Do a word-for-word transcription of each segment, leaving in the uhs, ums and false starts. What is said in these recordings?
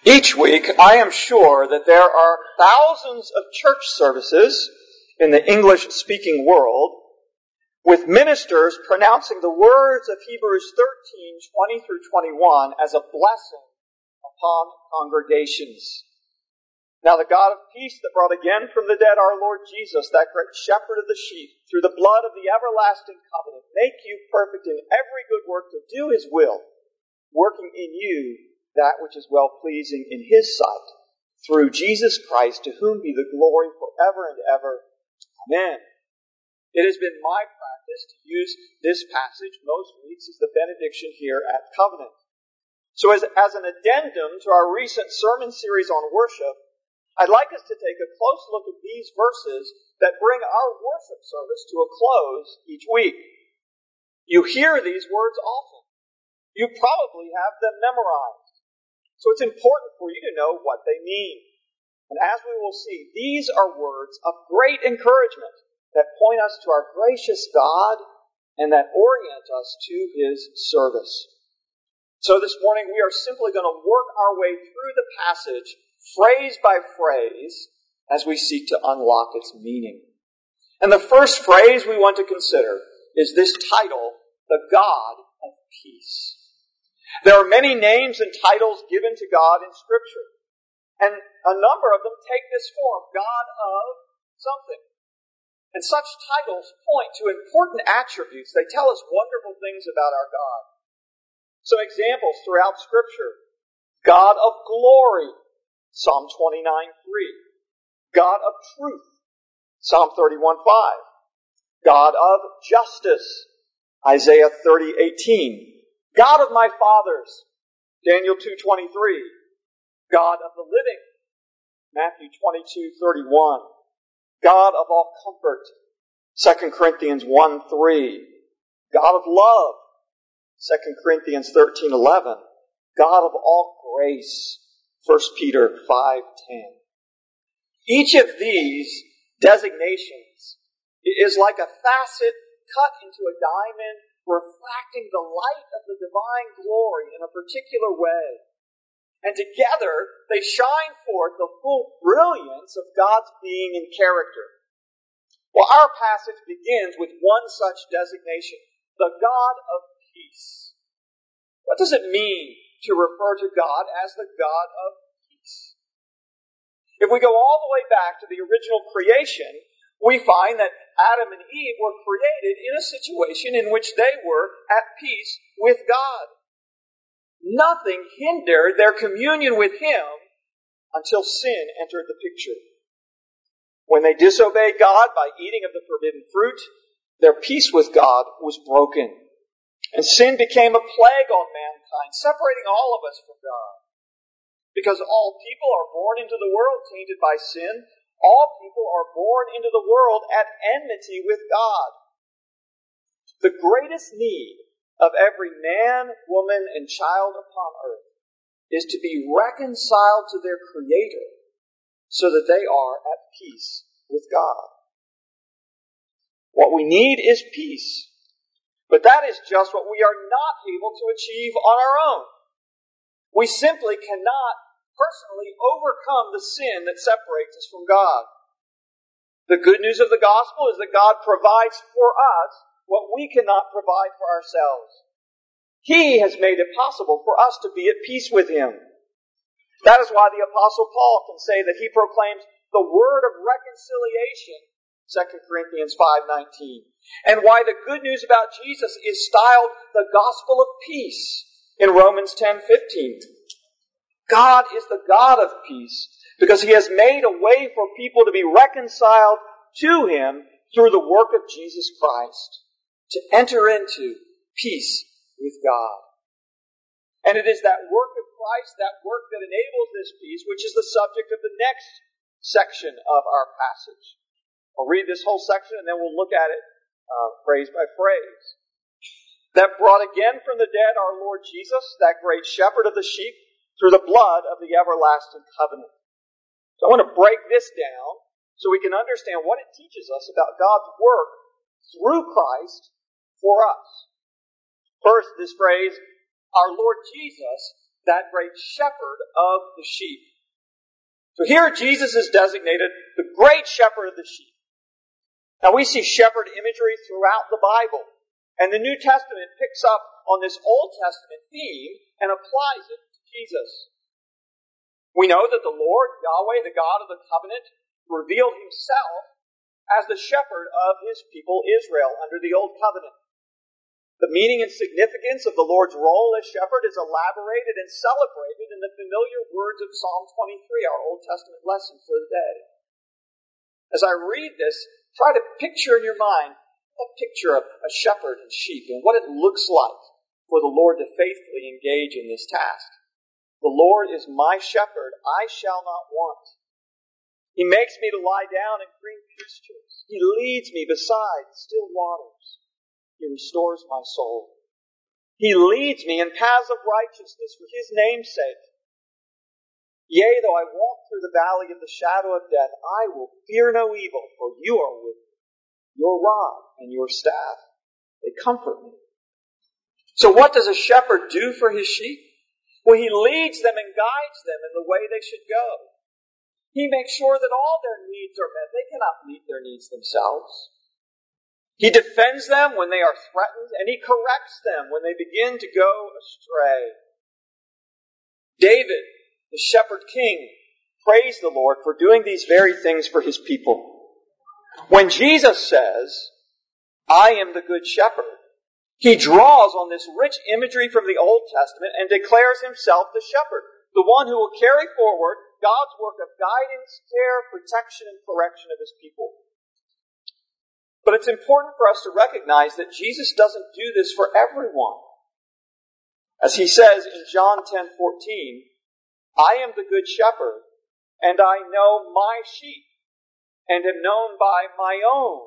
Each week, I am sure that there are thousands of church services in the English-speaking world with ministers pronouncing the words of Hebrews thirteen, twenty through twenty-one as a blessing upon congregations. Now the God of peace that brought again from the dead our Lord Jesus, that great shepherd of the sheep, through the blood of the everlasting covenant, make you perfect in every good work to do His will, working in you that which is well-pleasing in His sight, through Jesus Christ, to whom be the glory forever and ever. Amen. It has been my practice to use this passage most weeks as the benediction here at Covenant. So as, as an addendum to our recent sermon series on worship, I'd like us to take a close look at these verses that bring our worship service to a close each week. You hear these words often. You probably have them memorized. So it's important for you to know what they mean. And as we will see, these are words of great encouragement that point us to our gracious God and that orient us to His service. So this morning we are simply going to work our way through the passage phrase by phrase as we seek to unlock its meaning. And the first phrase we want to consider is this title, the God of Peace. There are many names and titles given to God in Scripture, and a number of them take this form, God of something. And such titles point to important attributes. They tell us wonderful things about our God. Some examples throughout Scripture. God of glory, Psalm twenty-nine three. God of truth, Psalm thirty-one five. God of justice, Isaiah thirty eighteen. God of my fathers, Daniel two twenty-three. God of the living, Matthew twenty-two thirty-one. God of all comfort, Second Corinthians one three. God of love, Second Corinthians thirteen eleven. God of all grace, First Peter five ten. Each of these designations is like a facet cut into a diamond, reflecting the light of the divine glory in a particular way. And together, they shine forth the full brilliance of God's being and character. Well, our passage begins with one such designation, the God of peace. What does it mean to refer to God as the God of peace? If we go all the way back to the original creation, we find that Adam and Eve were created in a situation in which they were at peace with God. Nothing hindered their communion with Him until sin entered the picture. When they disobeyed God by eating of the forbidden fruit, their peace with God was broken. And sin became a plague on mankind, separating all of us from God. Because all people are born into the world tainted by sin, all people are born into the world at enmity with God. The greatest need of every man, woman, and child upon earth is to be reconciled to their Creator so that they are at peace with God. What we need is peace, but that is just what we are not able to achieve on our own. We simply cannot personally overcome the sin that separates us from God. The good news of the gospel is that God provides for us what we cannot provide for ourselves. He has made it possible for us to be at peace with Him. That is why the Apostle Paul can say that he proclaims the word of reconciliation, Second Corinthians five nineteen, and why the good news about Jesus is styled the gospel of peace in Romans ten fifteen. God is the God of peace because He has made a way for people to be reconciled to Him through the work of Jesus Christ, to enter into peace with God. And it is that work of Christ, that work that enables this peace, which is the subject of the next section of our passage. I'll read this whole section and then we'll look at it uh, phrase by phrase. That brought again from the dead our Lord Jesus, that great shepherd of the sheep, through the blood of the everlasting covenant. So I want to break this down so we can understand what it teaches us about God's work through Christ for us. First, this phrase, our Lord Jesus that great shepherd of the sheep. So here Jesus is designated the great shepherd of the sheep. Now we see shepherd imagery throughout the Bible, and the New Testament picks up on this Old Testament theme and applies it to Jesus. We know that the Lord, Yahweh, the God of the covenant, revealed himself as the shepherd of his people Israel under the Old Covenant. The meaning and significance of the Lord's role as shepherd is elaborated and celebrated in the familiar words of Psalm twenty-three, our Old Testament lesson for the day. As I read this, try to picture in your mind a picture of a shepherd and sheep and what it looks like for the Lord to faithfully engage in this task. The Lord is my shepherd, I shall not want. He makes me to lie down in green pastures. He leads me beside still waters. He restores my soul. He leads me in paths of righteousness for his name's sake. Yea, though I walk through the valley of the shadow of death, I will fear no evil, for you are with me. Your rod and your staff, they comfort me. So what does a shepherd do for his sheep? Well, he leads them and guides them in the way they should go. He makes sure that all their needs are met. They cannot meet their needs themselves. He defends them when they are threatened, and he corrects them when they begin to go astray. David, the shepherd king, praised the Lord for doing these very things for his people. When Jesus says, I am the good shepherd, he draws on this rich imagery from the Old Testament and declares himself the shepherd, the one who will carry forward God's work of guidance, care, protection, and correction of his people. But it's important for us to recognize that Jesus doesn't do this for everyone. As he says in John ten fourteen, I am the good shepherd, and I know my sheep, and am known by my own.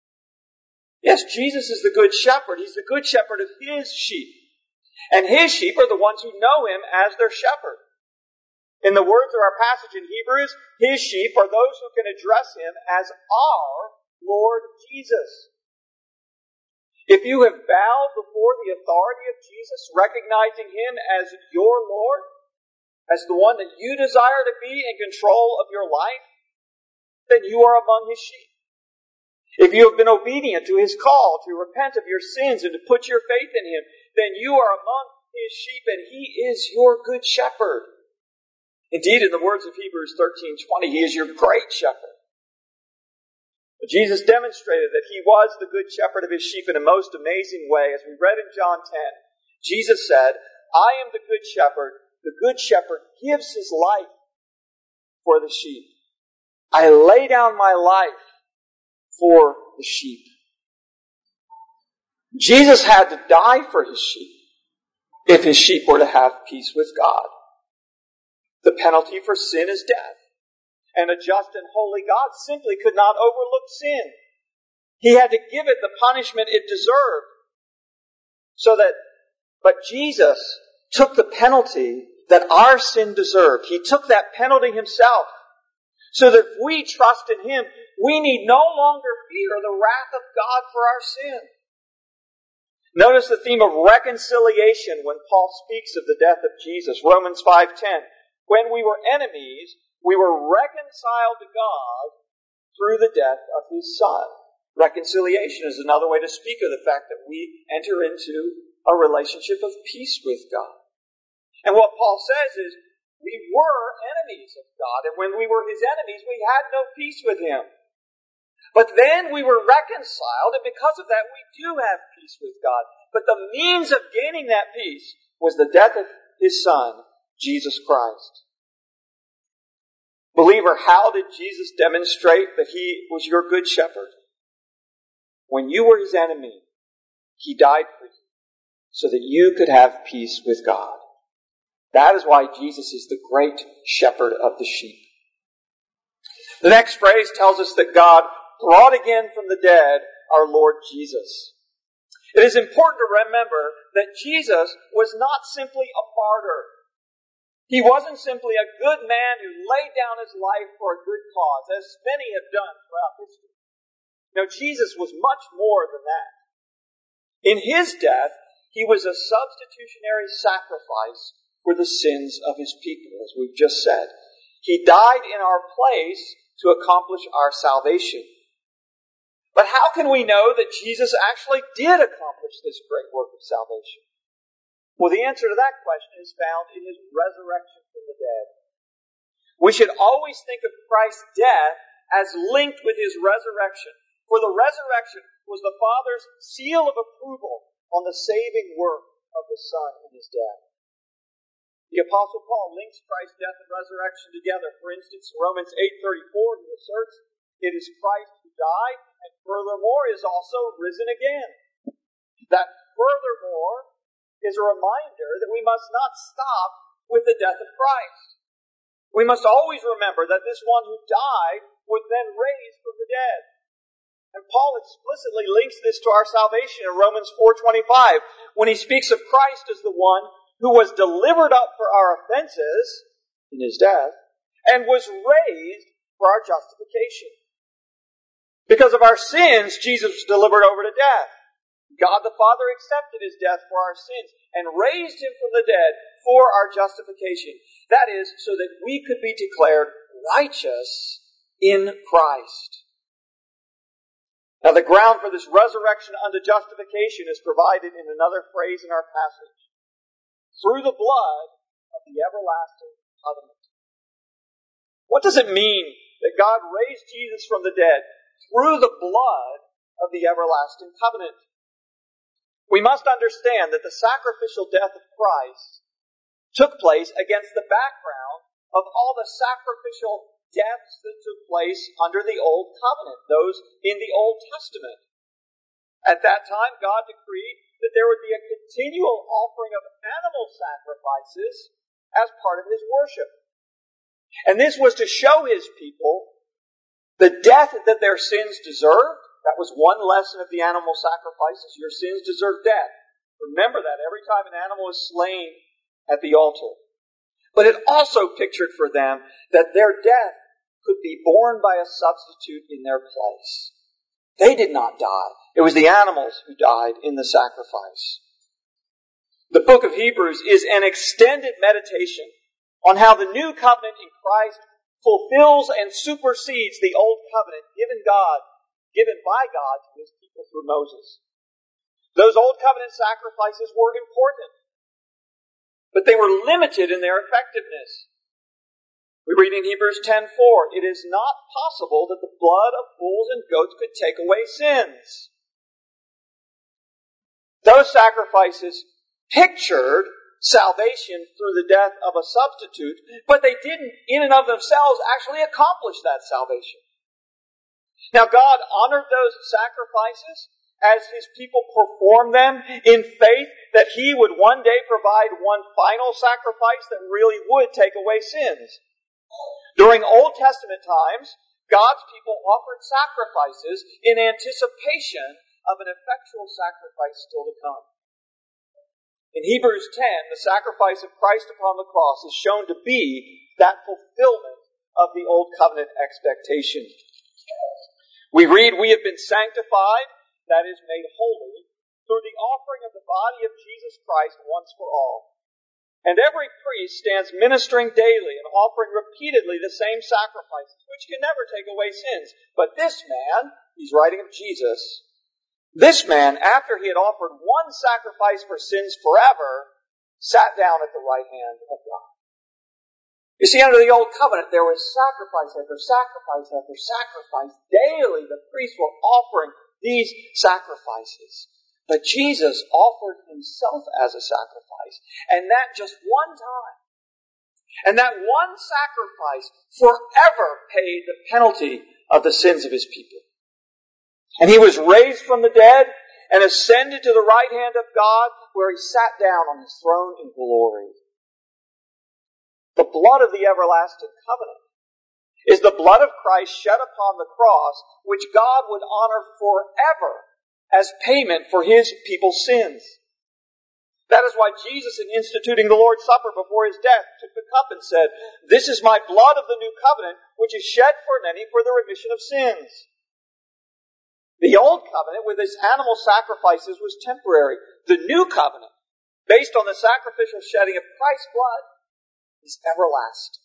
Yes, Jesus is the good shepherd. He's the good shepherd of his sheep. And his sheep are the ones who know him as their shepherd. In the words of our passage in Hebrews, his sheep are those who can address him as our Lord Jesus. If you have bowed before the authority of Jesus, recognizing him as your Lord, as the one that you desire to be in control of your life, then you are among his sheep. If you have been obedient to his call to repent of your sins and to put your faith in him, then you are among his sheep and he is your good shepherd. Indeed, in the words of Hebrews thirteen twenty, he is your great shepherd. But Jesus demonstrated that he was the good shepherd of his sheep in a most amazing way. As we read in John ten, Jesus said, I am the good shepherd. The good shepherd gives his life for the sheep. I lay down my life for the sheep. Jesus had to die for his sheep if his sheep were to have peace with God. The penalty for sin is death. And a just and holy God simply could not overlook sin. He had to give it the punishment it deserved. So that, but Jesus took the penalty that our sin deserved. He took that penalty himself. So that if we trust in him, we need no longer fear the wrath of God for our sin. Notice the theme of reconciliation when Paul speaks of the death of Jesus. Romans five ten. When we were enemies, we were reconciled to God through the death of his Son. Reconciliation is another way to speak of the fact that we enter into a relationship of peace with God. And what Paul says is, we were enemies of God, and when we were his enemies, we had no peace with him. But then we were reconciled, and because of that, we do have peace with God. But the means of gaining that peace was the death of his Son, Jesus Christ. Believer, how did Jesus demonstrate that he was your good shepherd? When you were his enemy, he died for you so that you could have peace with God. That is why Jesus is the great shepherd of the sheep. The next phrase tells us that God brought again from the dead our Lord Jesus. It is important to remember that Jesus was not simply a martyr. He wasn't simply a good man who laid down his life for a good cause, as many have done throughout history. No, Jesus was much more than that. In his death, he was a substitutionary sacrifice for the sins of his people, as we've just said. He died in our place to accomplish our salvation. But how can we know that Jesus actually did accomplish this great work of salvation? Well, the answer to that question is found in his resurrection from the dead. We should always think of Christ's death as linked with his resurrection, for the resurrection was the Father's seal of approval on the saving work of the Son in his death. The Apostle Paul links Christ's death and resurrection together. For instance, in Romans eight thirty-four, he asserts, it is Christ who died, and furthermore is also risen again. That furthermore is a reminder that we must not stop with the death of Christ. We must always remember that this one who died was then raised from the dead. And Paul explicitly links this to our salvation in Romans four twenty-five, when he speaks of Christ as the one who was delivered up for our offenses in his death, and was raised for our justification. Because of our sins, Jesus was delivered over to death. God the Father accepted his death for our sins and raised him from the dead for our justification. That is, so that we could be declared righteous in Christ. Now, the ground for this resurrection unto justification is provided in another phrase in our passage. Through the blood of the everlasting covenant. What does it mean that God raised Jesus from the dead through the blood of the everlasting covenant? We must understand that the sacrificial death of Christ took place against the background of all the sacrificial deaths that took place under the Old Covenant, those in the Old Testament. At that time, God decreed that there would be a continual offering of animal sacrifices as part of his worship. And this was to show his people the death that their sins deserved. That was one lesson of the animal sacrifices. Your sins deserve death. Remember that every time an animal is slain at the altar. But it also pictured for them that their death could be borne by a substitute in their place. They did not die. It was the animals who died in the sacrifice. The book of Hebrews is an extended meditation on how the new covenant in Christ fulfills and supersedes the old covenant given God, given by God to his people through Moses. Those old covenant sacrifices were important, but they were limited in their effectiveness. We read in Hebrews ten four, it is not possible that the blood of bulls and goats could take away sins. Those sacrifices pictured salvation through the death of a substitute, but they didn't in and of themselves actually accomplish that salvation. Now God honored those sacrifices as his people performed them in faith that he would one day provide one final sacrifice that really would take away sins. During Old Testament times, God's people offered sacrifices in anticipation of an effectual sacrifice still to come. In Hebrews ten, the sacrifice of Christ upon the cross is shown to be that fulfillment of the Old Covenant expectation. We read, we have been sanctified, that is, made holy, through the offering of the body of Jesus Christ once for all. And every priest stands ministering daily and offering repeatedly the same sacrifices, which can never take away sins. But this man, he's writing of Jesus, this man, after he had offered one sacrifice for sins forever, sat down at the right hand of God. You see, under the Old Covenant, there was sacrifice after sacrifice after sacrifice. Daily, the priests were offering these sacrifices. But Jesus offered himself as a sacrifice, and that just one time. And that one sacrifice forever paid the penalty of the sins of his people. And he was raised from the dead and ascended to the right hand of God, where he sat down on his throne in glory. The blood of the everlasting covenant is the blood of Christ shed upon the cross, which God would honor forever as payment for his people's sins. That is why Jesus, in instituting the Lord's Supper before his death, took the cup and said, this is my blood of the new covenant, which is shed for many for the remission of sins. The old covenant with its animal sacrifices was temporary. The new covenant, based on the sacrificial shedding of Christ's blood, is everlasting.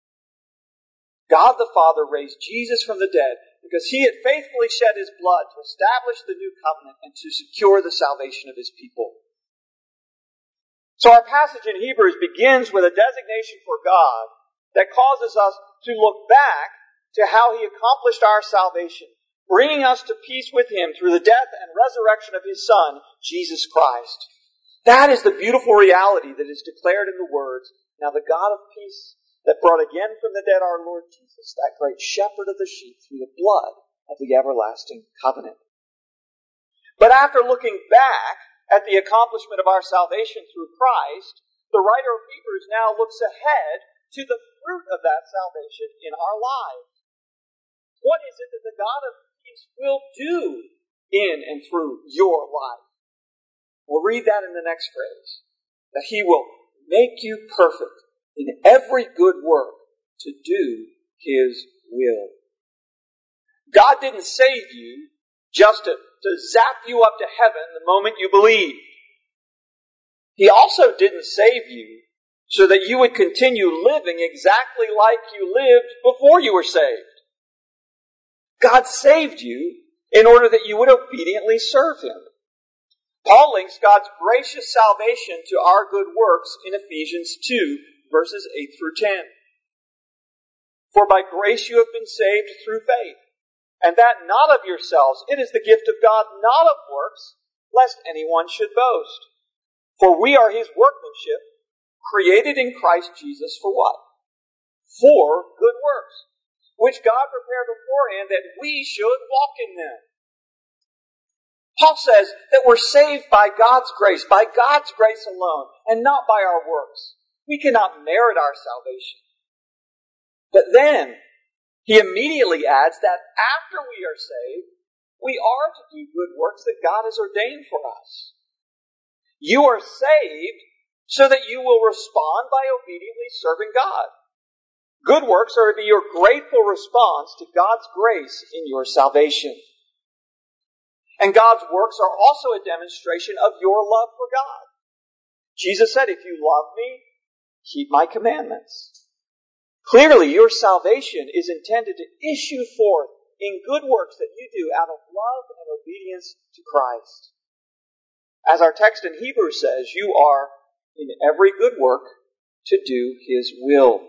God the Father raised Jesus from the dead because he had faithfully shed his blood to establish the new covenant and to secure the salvation of his people. So our passage in Hebrews begins with a designation for God that causes us to look back to how he accomplished our salvation, bringing us to peace with him through the death and resurrection of his Son, Jesus Christ. That is the beautiful reality that is declared in the words, "Now the God of peace that brought again from the dead our Lord Jesus, that great shepherd of the sheep, through the blood of the everlasting covenant." But after looking back at the accomplishment of our salvation through Christ, the writer of Hebrews now looks ahead to the fruit of that salvation in our lives. What is it that the God of peace will do in and through your life? We'll read that in the next phrase. That he will make you perfect in every good work to do his will. God didn't save you just to, to zap you up to heaven the moment you believed. He also didn't save you so that you would continue living exactly like you lived before you were saved. God saved you in order that you would obediently serve him. Paul links God's gracious salvation to our good works in Ephesians two, verses eight through ten. For by grace you have been saved through faith, and that not of yourselves. It is the gift of God, not of works, lest anyone should boast. For we are his workmanship, created in Christ Jesus for what? For good works, which God prepared beforehand that we should walk in them. Paul says that we're saved by God's grace, by God's grace alone, and not by our works. We cannot merit our salvation. But then, he immediately adds that after we are saved, we are to do good works that God has ordained for us. You are saved so that you will respond by obediently serving God. Good works are to be your grateful response to God's grace in your salvation. And God's works are also a demonstration of your love for God. Jesus said, "If you love me, keep my commandments." Clearly, your salvation is intended to issue forth in good works that you do out of love and obedience to Christ. As our text in Hebrews says, you are in every good work to do his will.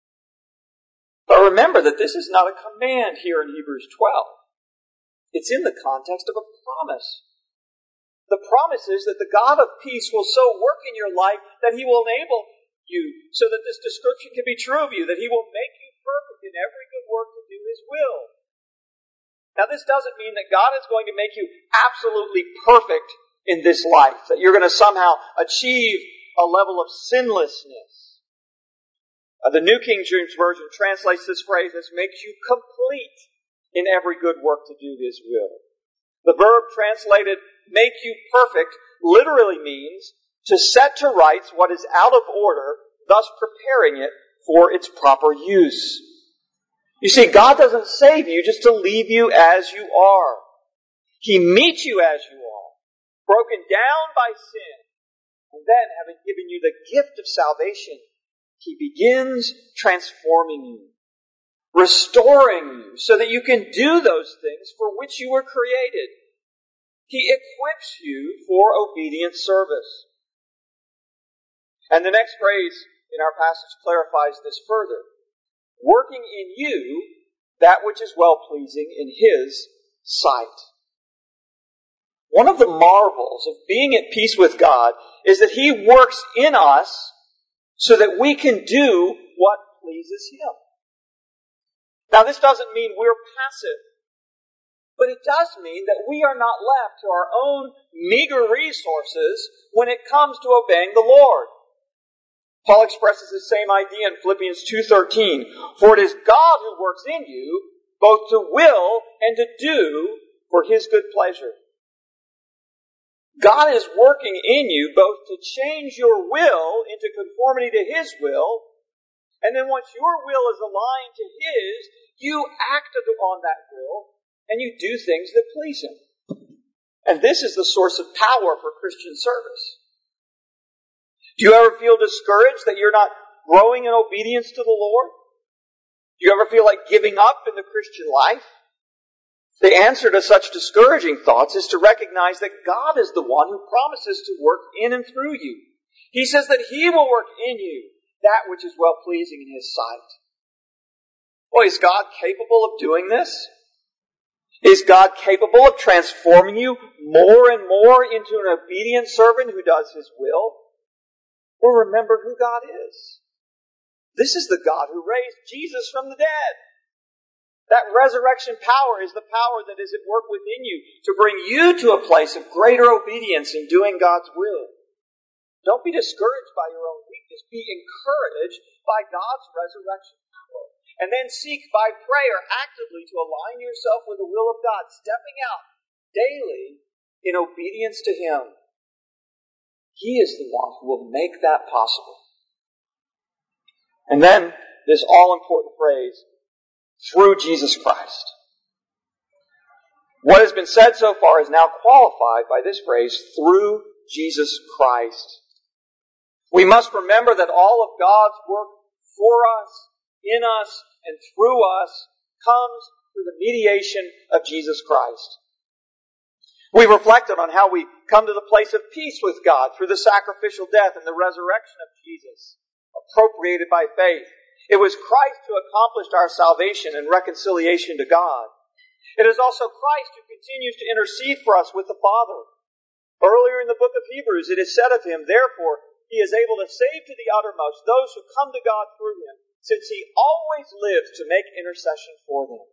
But remember that this is not a command here in Hebrews twelve. It's in the context of a promise. The promise is that the God of peace will so work in your life that he will enable you so that this description can be true of you, that he will make you perfect in every good work to do his will. Now, this doesn't mean that God is going to make you absolutely perfect in this life, that you're going to somehow achieve a level of sinlessness. Uh, the New King James Version translates this phrase as makes you complete in every good work to do his will. The verb translated make you perfect literally means to set to rights what is out of order, thus preparing it for its proper use. You see, God doesn't save you just to leave you as you are. He meets you as you are, broken down by sin, and then, having given you the gift of salvation, he begins transforming you, restoring you so that you can do those things for which you were created. He equips you for obedient service. And the next phrase in our passage clarifies this further. Working in you that which is well-pleasing in his sight. One of the marvels of being at peace with God is that he works in us so that we can do what pleases him. Now, this doesn't mean we're passive, but it does mean that we are not left to our own meager resources when it comes to obeying the Lord. Paul expresses the same idea in Philippians two thirteen. For it is God who works in you, both to will and to do for his good pleasure. God is working in you both to change your will into conformity to his will, and then once your will is aligned to his, you act on that will, and you do things that please him. And this is the source of power for Christian service. Do you ever feel discouraged that you're not growing in obedience to the Lord? Do you ever feel like giving up in the Christian life? The answer to such discouraging thoughts is to recognize that God is the one who promises to work in and through you. He says that He will work in you that which is well-pleasing in His sight. Well, is God capable of doing this? Is God capable of transforming you more and more into an obedient servant who does His will? Well, remember who God is. This is the God who raised Jesus from the dead. That resurrection power is the power that is at work within you to bring you to a place of greater obedience in doing God's will. Don't be discouraged by your own weakness. Be encouraged by God's resurrection power. And then seek by prayer actively to align yourself with the will of God, stepping out daily in obedience to Him. He is the one who will make that possible. And then this all-important phrase, through Jesus Christ. What has been said so far is now qualified by this phrase, through Jesus Christ. We must remember that all of God's work for us, in us, and through us comes through the mediation of Jesus Christ. We reflected on how we come to the place of peace with God through the sacrificial death and the resurrection of Jesus, appropriated by faith. It was Christ who accomplished our salvation and reconciliation to God. It is also Christ who continues to intercede for us with the Father. Earlier in the book of Hebrews, it is said of Him, therefore, He is able to save to the uttermost those who come to God through Him, since He always lives to make intercession for them.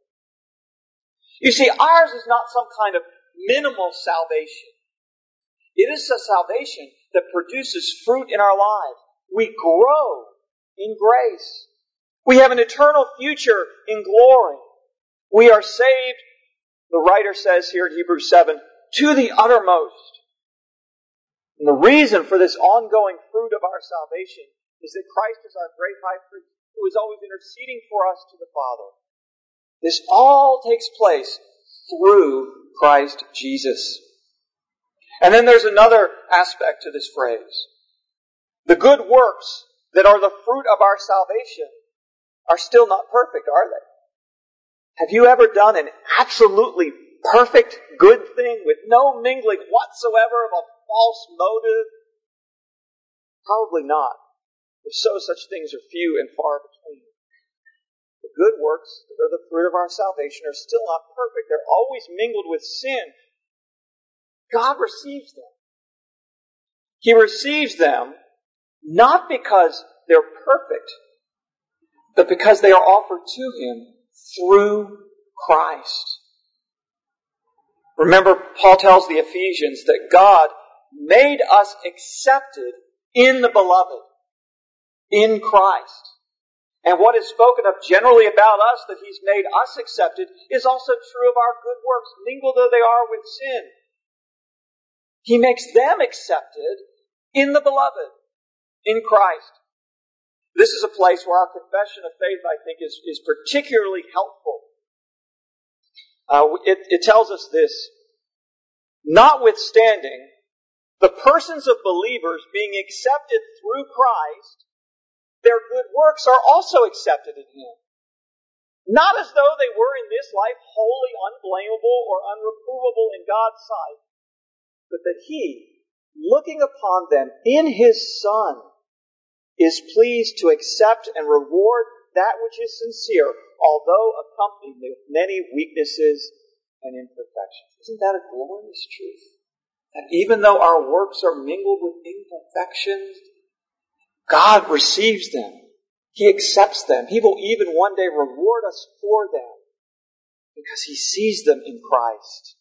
You see, ours is not some kind of minimal salvation. It is a salvation that produces fruit in our lives. We grow in grace. We have an eternal future in glory. We are saved, the writer says here in Hebrews seven, to the uttermost. And the reason for this ongoing fruit of our salvation is that Christ is our great high priest, who is always interceding for us to the Father. This all takes place through Christ Jesus. And then there's another aspect to this phrase. The good works that are the fruit of our salvation are still not perfect, are they? Have you ever done an absolutely perfect good thing with no mingling whatsoever of a false motive? Probably not. If so, such things are few and far between. The good works that are the fruit of our salvation are still not perfect. They're always mingled with sin. God receives them. He receives them not because they're perfect, but because they are offered to Him through Christ. Remember, Paul tells the Ephesians that God made us accepted in the Beloved, in Christ. And what is spoken of generally about us, that He's made us accepted, is also true of our good works, mingled though they are with sin. He makes them accepted in the Beloved, in Christ. This is a place where our confession of faith, I think, is, is particularly helpful. Uh, it, it tells us this. Notwithstanding, the persons of believers being accepted through Christ, their good works are also accepted in Him. Not as though they were in this life wholly unblameable or unreprovable in God's sight, but that He, looking upon them in His Son, is pleased to accept and reward that which is sincere, although accompanied with many weaknesses and imperfections. Isn't that a glorious truth? That even though our works are mingled with imperfections, God receives them. He accepts them. He will even one day reward us for them because He sees them in Christ.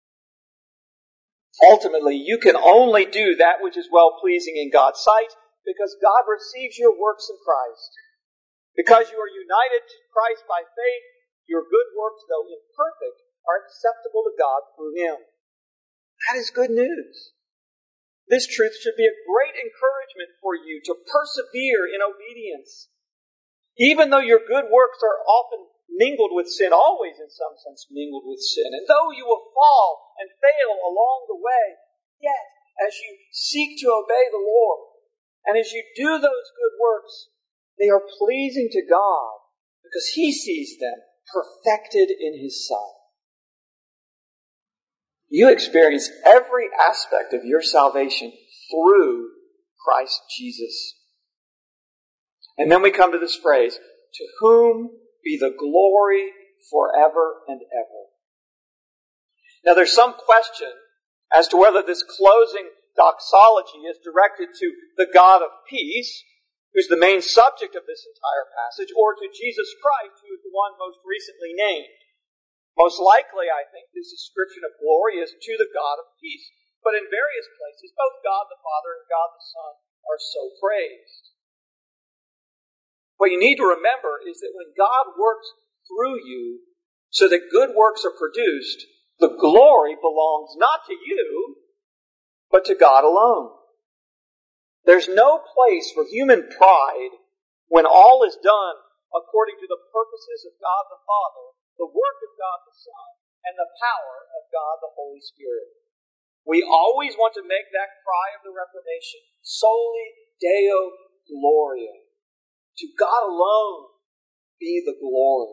Ultimately, you can only do that which is well-pleasing in God's sight because God receives your works in Christ. Because you are united to Christ by faith, your good works, though imperfect, are acceptable to God through Him. That is good news. This truth should be a great encouragement for you to persevere in obedience. Even though your good works are often mingled with sin, always in some sense mingled with sin, and though you will fall and fail along the way, yet as you seek to obey the Lord, And as you do those good works, they are pleasing to God because He sees them perfected in His Son. You experience every aspect of your salvation through Christ Jesus. And then we come to this phrase, to whom be the glory forever and ever. Now there's some question as to whether this closing doxology is directed to the God of peace, who's the main subject of this entire passage, or to Jesus Christ, who is the one most recently named. Most likely, I think, this description of glory is to the God of peace. But in various places, both God the Father and God the Son are so praised. What you need to remember is that when God works through you so that good works are produced, the glory belongs not to you, but to God alone. There's no place for human pride when all is done according to the purposes of God the Father, the work of God the Son, and the power of God the Holy Spirit. We always want to make that cry of the Reformation, Soli Deo Gloria. To God alone be the glory.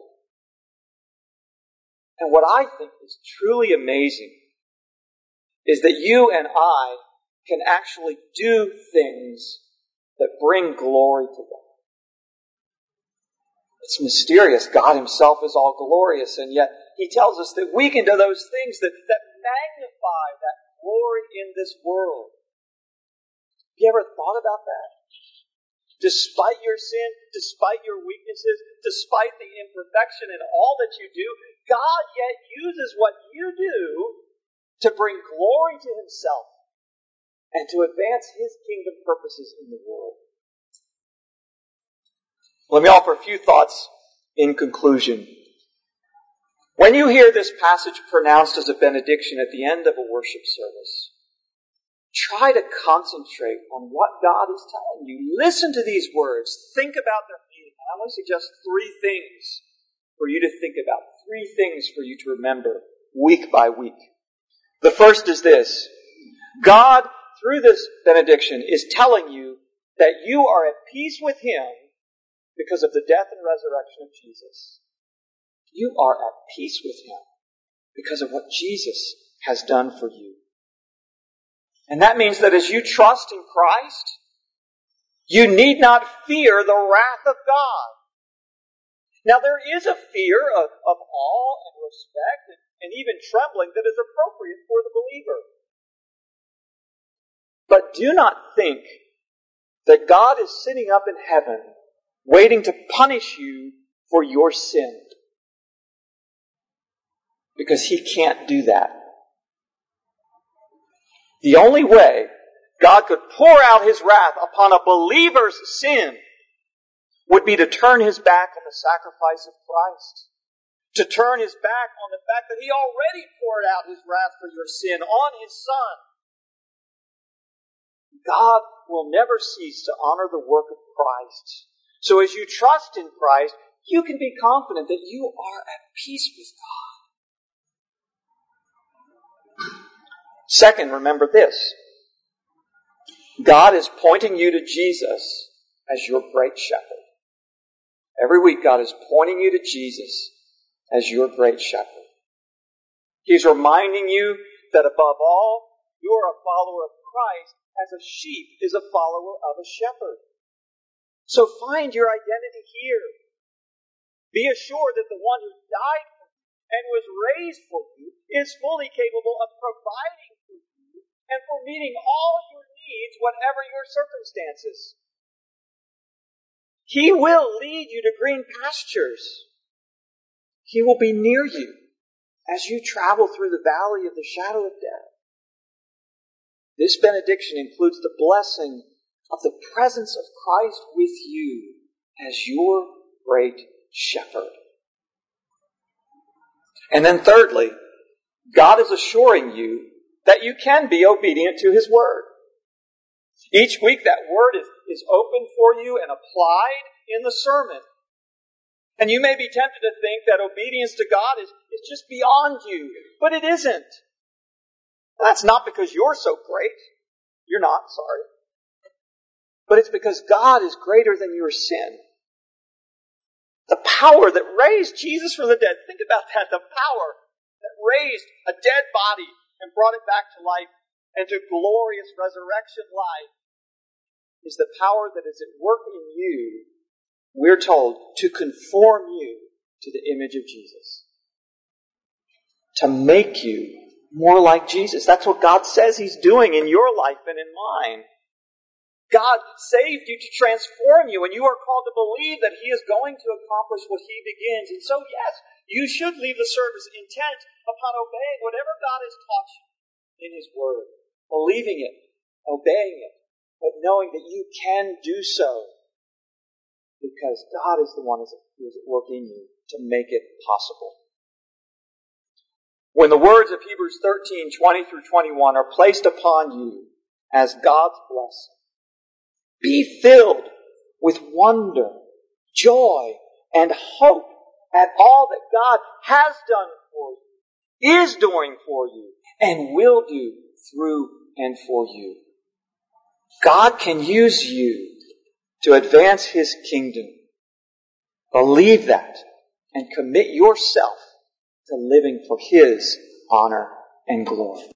And what I think is truly amazing is that you and I can actually do things that bring glory to God. It's mysterious. God Himself is all glorious, and yet He tells us that we can do those things that, that magnify that glory in this world. Have you ever thought about that? Despite your sin, despite your weaknesses, despite the imperfection in all that you do, God yet uses what you do to bring glory to Himself and to advance His kingdom purposes in the world. Let me offer a few thoughts in conclusion. When you hear this passage pronounced as a benediction at the end of a worship service, try to concentrate on what God is telling you. Listen to these words. Think about their meaning. I want to suggest three things for you to think about. Three things for you to remember week by week. The first is this. God, through this benediction, is telling you that you are at peace with Him because of the death and resurrection of Jesus. You are at peace with Him because of what Jesus has done for you. And that means that as you trust in Christ, you need not fear the wrath of God. Now there is a fear of, of awe and respect and, and even trembling that is appropriate for the believer. But do not think that God is sitting up in heaven waiting to punish you for your sin. Because He can't do that. The only way God could pour out His wrath upon a believer's sin would be to turn His back on the sacrifice of Christ. To turn His back on the fact that He already poured out His wrath for your sin on His Son. God will never cease to honor the work of Christ. So as you trust in Christ, you can be confident that you are at peace with God. Second, remember this. God is pointing you to Jesus as your great shepherd. Every week God is pointing you to Jesus as your great shepherd. He's reminding you that above all, you're a follower of Christ as a sheep is a follower of a shepherd. So find your identity here. Be assured that the one who died for you and was raised for you is fully capable of providing for you and for meeting all your needs, whatever your circumstances. He will lead you to green pastures. He will be near you as you travel through the valley of the shadow of death. This benediction includes the blessing of the presence of Christ with you as your great shepherd. And then thirdly, God is assuring you that you can be obedient to His word. Each week that word is, is open for you and applied in the sermon. And you may be tempted to think that obedience to God is, is just beyond you, but it isn't. That's not because you're so great. You're not, sorry. but it's because God is greater than your sin. The power that raised Jesus from the dead, think about that, the power that raised a dead body and brought it back to life and to glorious resurrection life is the power that is at work in you, we're told, to conform you to the image of Jesus. To make you more like Jesus. That's what God says He's doing in your life and in mine. God saved you to transform you, and you are called to believe that He is going to accomplish what He begins. And so, yes, you should leave the service intent upon obeying whatever God has taught you in His Word. Believing it, obeying it, but knowing that you can do so because God is the one who is at work in you to make it possible. When the words of Hebrews thirteen, twenty through twenty-one are placed upon you as God's blessing, be filled with wonder, joy, and hope at all that God has done for you, is doing for you, and will do through and for you. God can use you to advance His kingdom. Believe that and commit yourself to living for His honor and glory.